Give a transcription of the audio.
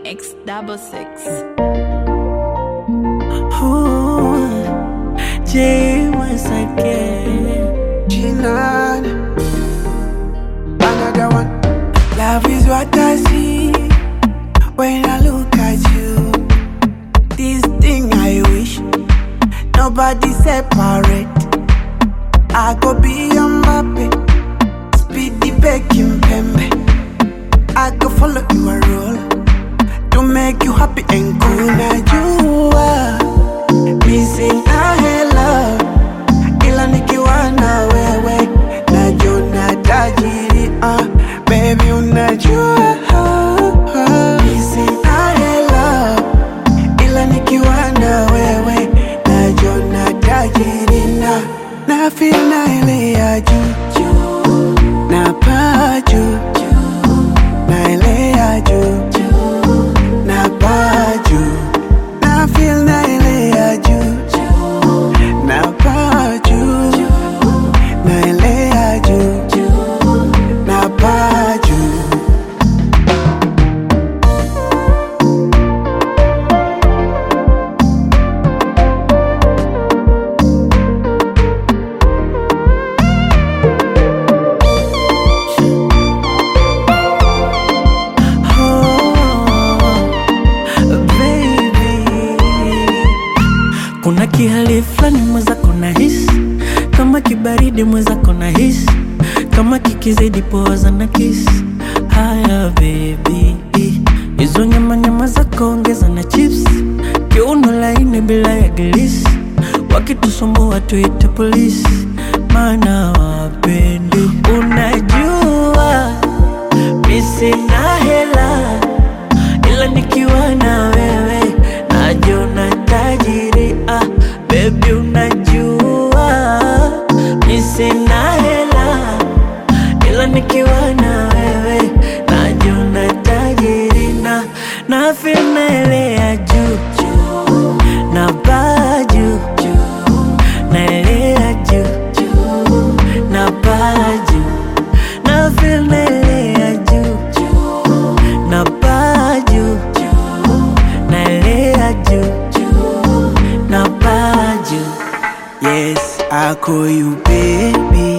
X66. J once again. G9, another one. Love is what I see when I look at you. This thing I wish nobody separate. I go be a Mbappe, speedy baking pembe. I go follow your role to make you happy and cool. Now you are missing a hello, ila nikiwa na wewe najiona tajiri. Baby unajua missing a hello, ila nikiwa na wewe najiona tajiri. Na feel na ile ya juu, na paa juu, na ile ya juu, na paa juu. Na feel na ile ya juu, na paa juu, na ile ya juu, na paa juu. Kuna kihali flani mwenzako nahisi, kama kibaridi mwenzako nahisi, kama kikizidi poza na kisi. Haya baby, hizo nyama zako ongeza na chips, kiuno laini bila ya glisi, wakitusumbua tuite polisi, maana wapendi. Unajua mi sina hela, ila nikiwa na wewe najiona tajiri. Baby unajua mi sina hela, ila nikiwa na wewe najiona tajiri. Na feel na ile ya juu, na paa juu, na ile ya juu, na paa juu. Na feel na ile ya juu, na paa juu, na ile ya juu, na paa juu. Yes, I call you baby.